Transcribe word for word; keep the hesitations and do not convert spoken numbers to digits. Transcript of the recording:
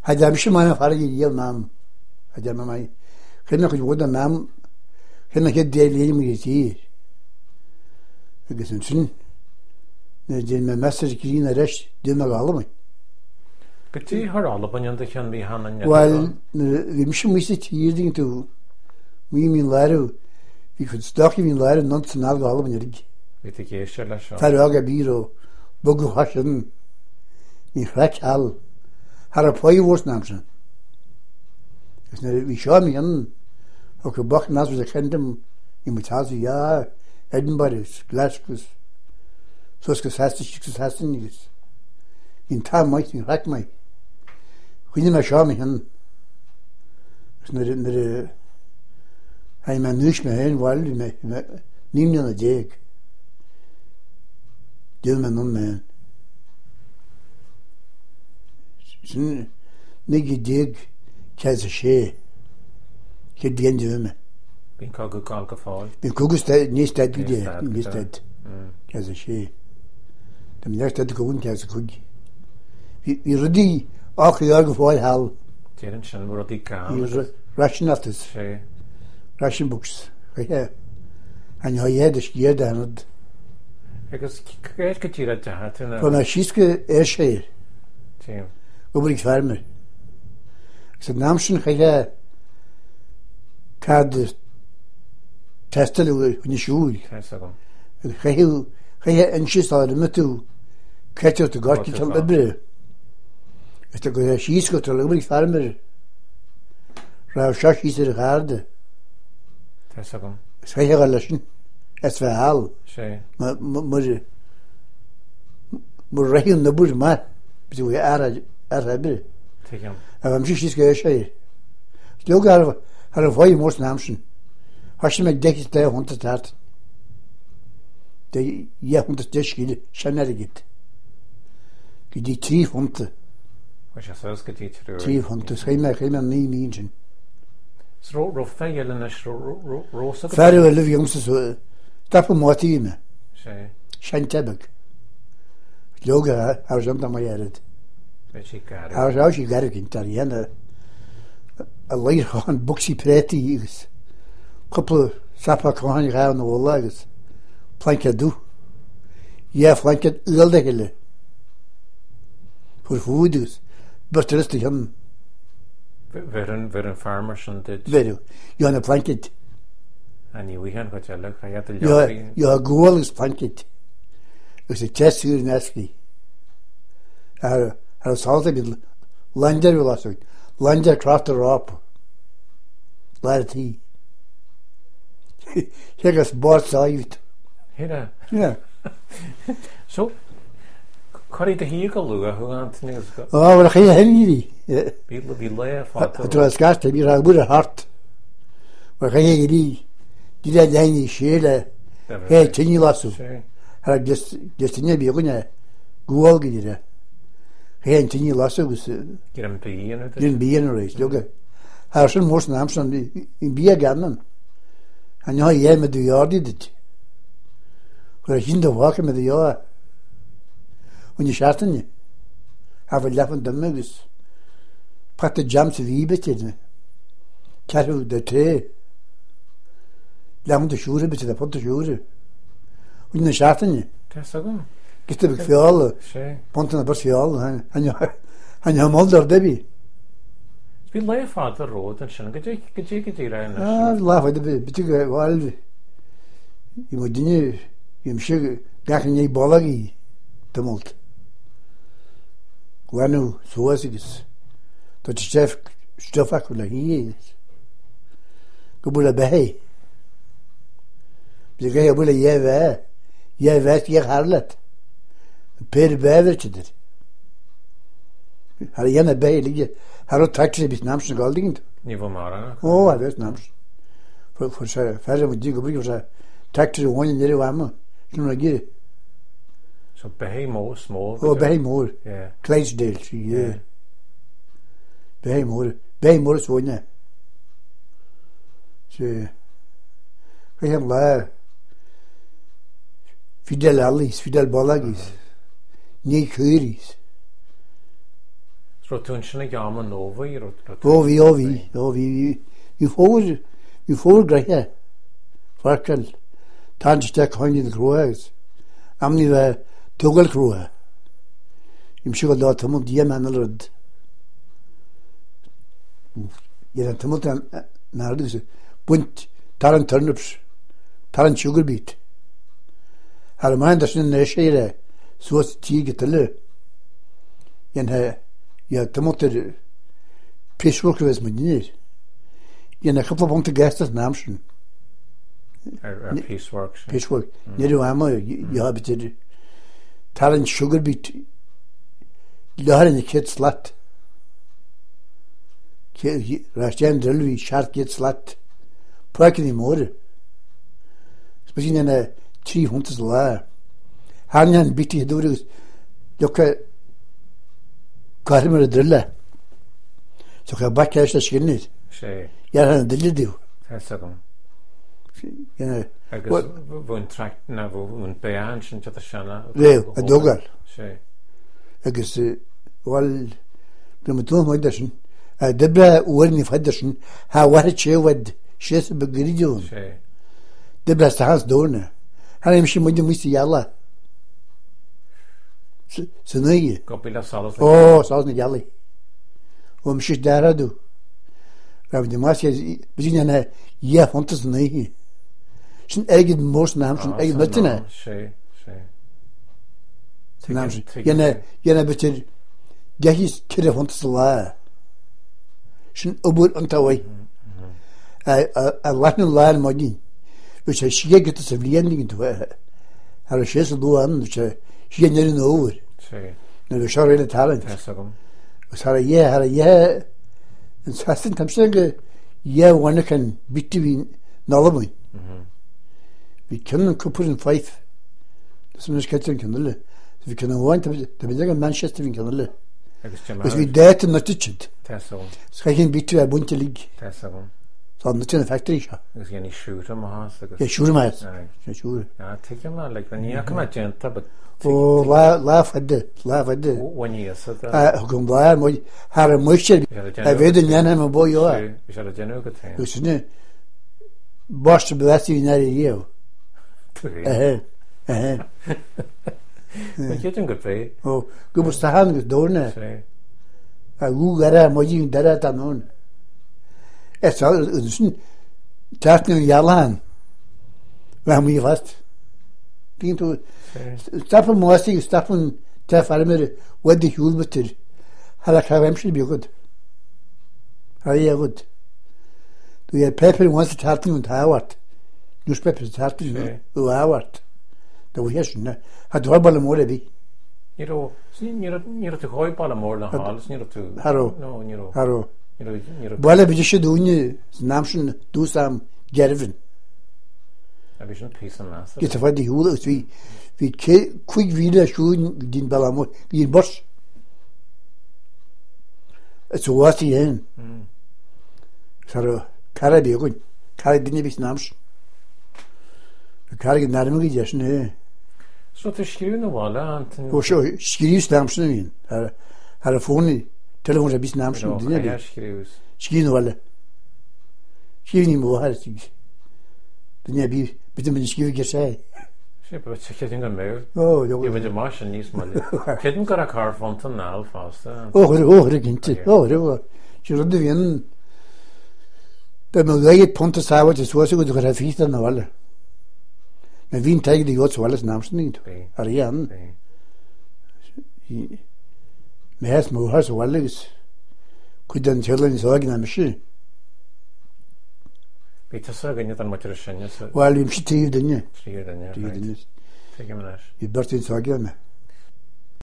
هذا مش ما فرق يوم نام هذا ما ما خلنا كل وده نام خلنا كده اللي يميتيه قسم شن نجي ما مسج كلينا رش دم غالمي كتير هرالة بنيان كان بيهانا وال مش ميست يدين تو مي من لارو vi kunde staka min lärare national galben yrig. Vet ikke jeg selv så. Faraga biro bogu hashen. Min hrak al. Har på i vårt namn. Es när vi schau mir an. Och bach nas wir kendem im Tal ja Edinburgh Glasgow. So es heißt ich es heißt nichts. In Tal mein min hrak mai. Wenn ich schau mir an. Es när när Hij man niet meer heen, wel, neem je naar Jake. Deel me non meer. Zijn niet Jake, kijk eens schee. Ik denk je me. Ben ik ook al geval. Ben ik ook steeds niet steeds idee, niet steeds. Kijk eens schee. Dan ben ik steeds gewoon kijk eens goed. Wie wie rudi ook jaar geval hal. Teren zijn waar die kan. Hier rationates. Schee. Russian books. Ja. En ja, je dus je dan het. Ik is kijk het hier uit had. Van een schiske is hier. Tja. Over ik farmer. Ik zei naamschen ga je kad testen in de school. Ga je ga je en schis hadden met toe. Kijk je te gaat je te hebben. Is dat een schiske te over ik farmer. Rauw schas is er garde. Tesagum. Schrijf gelesen. Het verhaal. Schee. Maar maar maar reën de boer maar. Bedoel je er er hebben. Tegam. En we moeten iets geven. Stel daar haar voor je moest naamsen. Als je met dekjes te honderd taart. De je honderd deschide schneller geht. Die drie honderd. Wat je zelfs getiteld. Drie honderd. Schrijf maar geen maar niet mensen. Ro ro feil na ro ro ro så. Färre eller jongste så tappar matine. Schee. Shantabek. Yoga har jag inte mer gjort. Vet jag inte. Har jag ju gjort italienare. Allah han boxy pretty is. Couple sapa kan gaan och lagas. Planka du. Ja, planka elde hele. För foodus. Börtest han. Veren veren farmers and did. Veru. Jag har planket. Ani we han got jag jag hade jag jag går is planket. Det är test hur näski. Har har sålt det lander vill jag säga. Lander krafter upp. Lät he. Jag gas bort side. Hera. Ja. Så Corrie de Hegel, hoe aan het nieuws gaat. Oh, wat ga je heen hier? People be laugh. Het was gast, heb je al goed hart. Wat ga je hier? Die dat jij niet schelen. Hey, tien je lasso. Hij just just niet bij kunnen. Goal gedaan. Hey, tien je lasso dus. Geen bier. Geen bier race, joge. Hij is een moest naam staan in bier gaan. En ja, jij met de jaar dit. Waar je in de waken met de jaar. Und ich schaute nicht. Aber ich laufe in der Mögus. Praktisch Jams wie bitte. Karu der Tee. Laufe in der Schuhe bitte, der Ponte Schuhe. Und ich schaute nicht. Das ist gut. Gibt es für alle. Schön. Ponte aber für alle. Han ja, han ja mal der Debbie. Ich bin live auf der Road und schon geht geht geht geht rein. Ah, laufe der bitte weil ich muss nicht im Schick gar nicht Bolagi. Tumult. Wanu soasigis. Dat chef stofakula hier. Gebula behay. Bize gebula yeva. Yeva ye harlat. Per beverchidir. Har yana behay lige. Har taxi bis namsn golding. Niveau mara. Oh, I vet nams. For for så færre med dig gebula så taxi one nere vamma. Knuna gire. Så Behemor små. Oh, Behemor. Ja. Clydesdale, ja. Behemor. Behemor så nej. Så vi har la Fidel Alice, Fidel Balagis. Ni Curis. Rotún sinna gaman nóvaí ó bhí ó bhí ó bhí bhí fór bhí fór greithe farcail táiste chuinní na cruagus amní bheith tugail crua im si go dá tamú díam an rud Iar an tamú nárdus buint tar an turnips tar an sugar beet har main da sin ne séire suas tí getile yen he ja tamú ter pishwork was mit nir yen a couple of bunte gastas namschen ar piecework piecework niru amo ja bitte tar an sugar beet lahar in the kid slat Rashjan Drilvi sharp get slat Prakin im Ore Spesien in a tree hunters la Hanyan biti hedurus Joka Karimer drilla So ka bakash skinit sé Yar dillidu Tesagum Yana agus bhún tract na bhún bean sin te sena Reo a dogal sé agus wal Primatum Maidasin Debra uorni faddersen ha war chewed shes begridion sé Debra stahas dorna han imshi mudi musti yalla Sunay Gopila salas oh sazne yalli um shish daradu Rav Dimasya bizina ya fontas nahi Shin egid mos nam shin egid matina sé sé nam yana yana bitir gahis kire fontas la Shin ubur antawai a Latin land magi which I she get to civilian into her her shes do an which she never know over sé no the show really talent Tesagum Sara yeah har yeah and fasting tamsang yeah one can between nalaboy we can couple in five das muss ketten kann we can want to be in Manchester in kann agus because we date not teach Tesagum Schakin bitu a bunte league Tesagum so not in the factory sha agus gani shoot am has agus yeah sure mai Aye. sure ja take him like when you come agenta but oh la la fadde la fadde when you said that ah kom ba mo har a moisture a ved nyana mo boy yo is that a genu good thing dus ne bost blasi na yo eh eh but you think good pay oh go stahan dorna sé a gugara mo ji dara tanon es soll uns tatn yalan wenn wir fast bin du staffen mosti staffen der farmer wad die hul bitte hala khavem shi bi gut hay gut du ja pepper wants to tatn und hawart du pepper tatn du hawart da wir schon hat dorbal more bi you know see you know you know to hoy pala more na hals you know to Haro. no you know haro you know you know Bale bi shi duny namschen du sam gerven a vision piece and master Get auf die Hule wie wie quick wieder schon den Balamo wie Boss. So was die hin. Saro Karabi gut. Karabi nicht bis namsch. Karabi narmi gidеш ne. so to skrive wala anten O scho skrivs namschen in. Har har foni telefon bis namschen no dinne. ja skrivs Skrivn wala. Skrivni mo har sig. Dinne bi bitte mir skriv gesei. sé but checking on mail Oh, jo. you with the martian needs money kidden got a car fontan now fast Oh, oh, reginte. Oh, det ci rodde vien. Da mo gai ponte sava ci suo sicuro che fista na vale. Ma vin tag di gots vale namsten nit. Arian. Me has mo has vale is. Kudan chelen sorgen am shi. Bitte so gani tan motor shanya so Wal im shi tiyde ne. clear then yeah Tiyde ne. take him an ash I bertin sorgen.